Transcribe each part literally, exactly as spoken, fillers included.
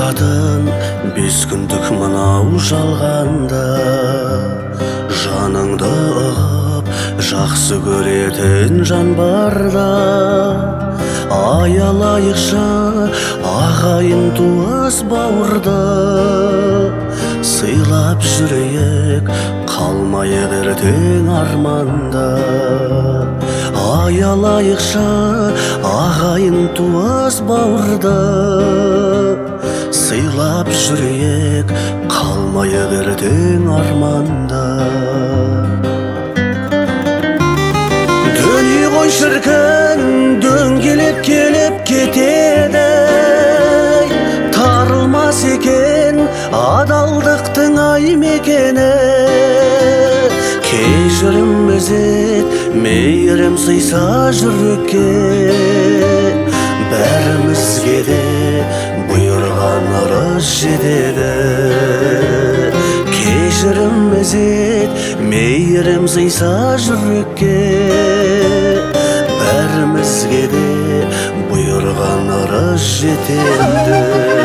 тұратын бес күндік мынау жалғанда, жаныңды ұғып жақсы көретін жан барда, аялайықшы ағайын туыс бауырды, сыйлап жүрейік қалмайық ертең арманда. Аялайықшы ағайын туыс бауырды, сыйлап жүрейік қалмайық ертең арманда. Дүние ғой шіркін дөңгелеп келіп кетеді, тарылмас екен адалдықтың ай мекені. Кешірім ізет мейірім сыйса жүрекке, бәрімізге де бұйырған ырыс жетеді. Кешірім ізет мейірім сыйса жүрекке, бәрімізге де бұйырған ырыс жетеді.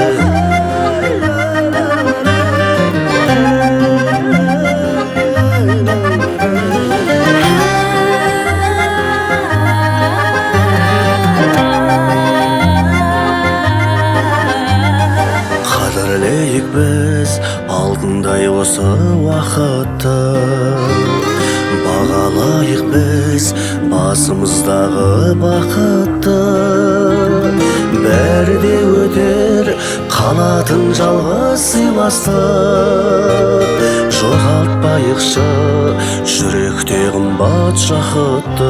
Қадірлейік біз алтындай осы уақытты, бағалайық біз басымыздағы бақытты. Бәрі де өтер қалатын жалғыз сыйластық, жоғалтпайықшы жүректе қымбат жақытты.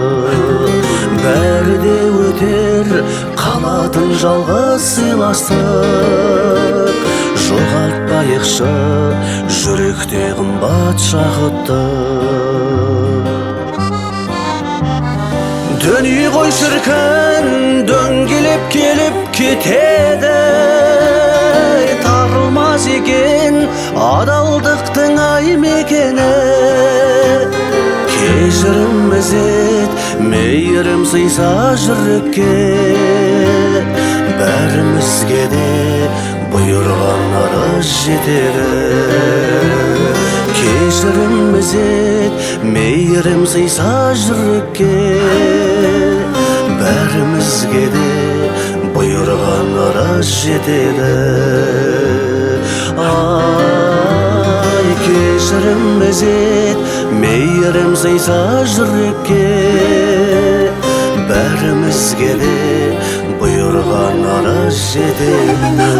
Бәрі де өтер қалатын жалғыз сыйластық, жоғалтпайықшы жүректе қымбат жақытты. Дүние ғой шіркін дөңгелеп келіп кетеді, тарылмас екен адалдықтың ай мекені. Кешірім ізет мейірім сыйса жүрекке, бәрімізге де бұйырған ырыс жетеді. Кешірім ізет мейірім сыйса жүрекке, бәрімізге де бұйырған ырыс жетеді. Ай, кешірім ізет мейірім сыйса жүрекке, бәрімізге де бұйырған ырыс жетеді.